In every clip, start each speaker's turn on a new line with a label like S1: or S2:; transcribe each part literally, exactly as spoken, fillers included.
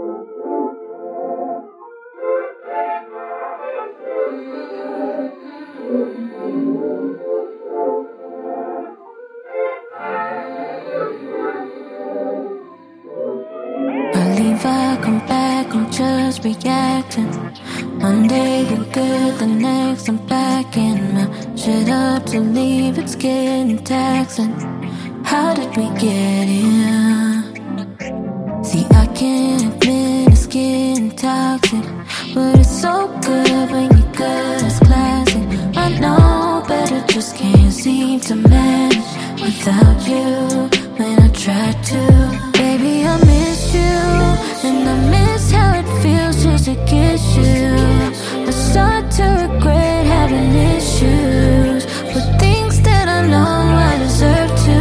S1: I leave, I come back, I'm just reacting. One day you're good, the next I'm back in my shit up to leave, it's getting taxing. How did we get here? See, I can't admit it's getting toxic, but it's so good when you're good, it's classic. I know better, just can't seem to manage without you when I try to. Baby, I miss you, and I miss how it feels just to kiss you. I start to regret having issues with things that I know I deserve to.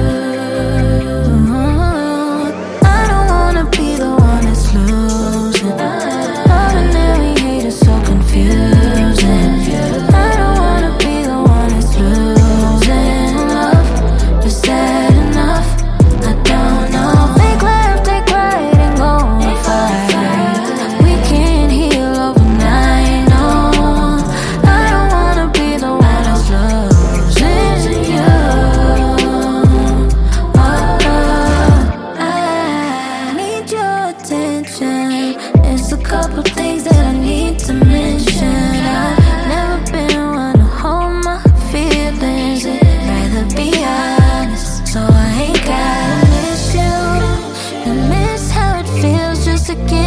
S1: I don't wanna be the one that's losing. Ordinary hate is so confusing. I don't wanna be the one that's losing. Love, is that enough? I don't know. Fake laugh, take pride and go and fight. We can't heal overnight, no. I don't wanna be the one that's losing you. Oh, I need your attention. It's a couple things that I need to mention. I've never been one to hold my feelings. I'd rather be honest, so I ain't gotta miss you and miss how it feels just to get